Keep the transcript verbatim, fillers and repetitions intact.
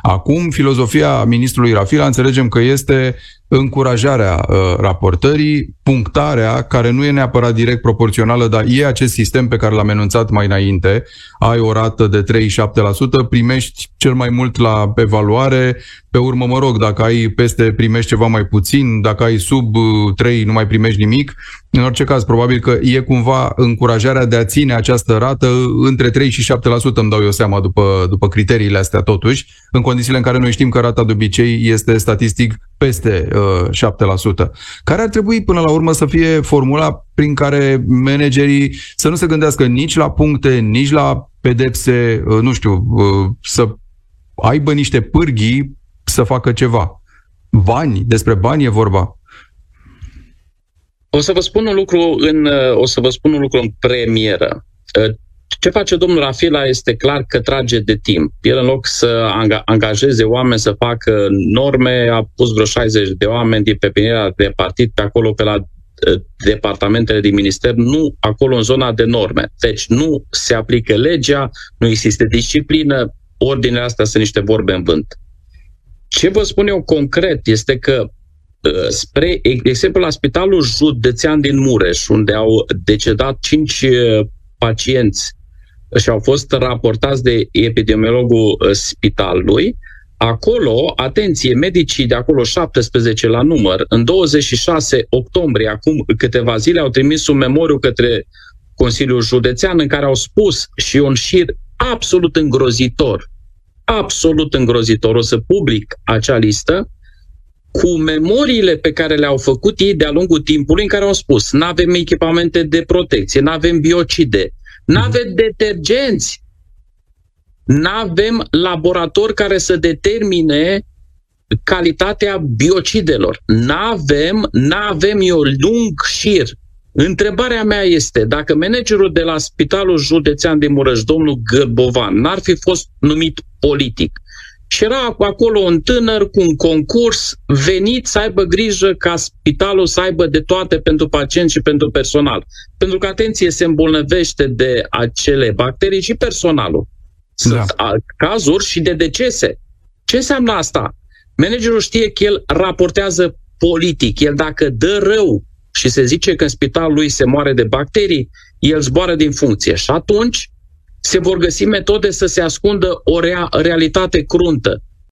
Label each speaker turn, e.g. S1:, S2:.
S1: Acum, filozofia ministrului Rafila înțelegem că este încurajarea uh, raportării, punctarea, care nu e neapărat direct proporțională, dar e acest sistem pe care l-am enunțat mai înainte. Ai o rată de trei virgulă șapte la sută, primești cel mai mult la evaluare, pe urmă, mă rog, dacă ai peste, primești ceva mai puțin, dacă ai sub trei, nu mai primești nimic. În orice caz, probabil că e cumva încurajarea de a ține această rată între trei și șapte la sută, îmi dau eu seama, după, după criteriile astea totuși, în condițiile în care noi știm că rata de obicei este statistic peste uh, șapte la sută. Care ar trebui până la urmă să fie formula prin care managerii să nu se gândească nici la puncte, nici la pedepse, uh, nu știu, uh, să aibă niște pârghii să facă ceva. Bani, despre bani e vorba.
S2: O să vă spun un lucru în, o să vă spun un lucru în premieră. Ce face domnul Rafila este clar că trage de timp. El, în loc să angajeze oameni să facă norme, a pus vreo șaizeci de oameni din pepiniera de partid pe acolo, pe la departamentele din minister, nu acolo în zona de norme. Deci nu se aplică legea, nu există disciplină, ordinele astea sunt niște vorbe în vânt. Ce vă spun eu concret este că, spre exemplu, la Spitalul Județean din Mureș, unde au decedat cinci pacienți și au fost raportați de epidemiologul spitalului, acolo, atenție, medicii de acolo, șaptesprezece la număr, în douăzeci și șase octombrie, acum câteva zile, au trimis un memoriu către Consiliul Județean în care au spus, și un șir absolut îngrozitor, absolut îngrozitor, o să public acea listă, cu memoriile pe care le-au făcut ei de-a lungul timpului, în care au spus: n-avem echipamente de protecție, n-avem biocide, n-avem detergenți, n-avem laborator care să determine calitatea biocidelor, n-avem, n-avem eu lung șir. Întrebarea mea este, dacă managerul de la Spitalul Județean din Mureș, domnul Gârbovan, n-ar fi fost numit politic și era acolo un tânăr cu un concurs venit să aibă grijă ca spitalul să aibă de toate pentru pacienți și pentru personal. Pentru că, atenție, se îmbolnăvește de acele bacterii și personalul. Sunt da. cazuri și de decese. Ce înseamnă asta? Managerul știe că el raportează politic. El, dacă dă rău și se zice că în spitalul lui se moare de bacterii, el zboară din funcție. Și atunci se vor găsi metode să se ascundă o rea- realitate cruntă.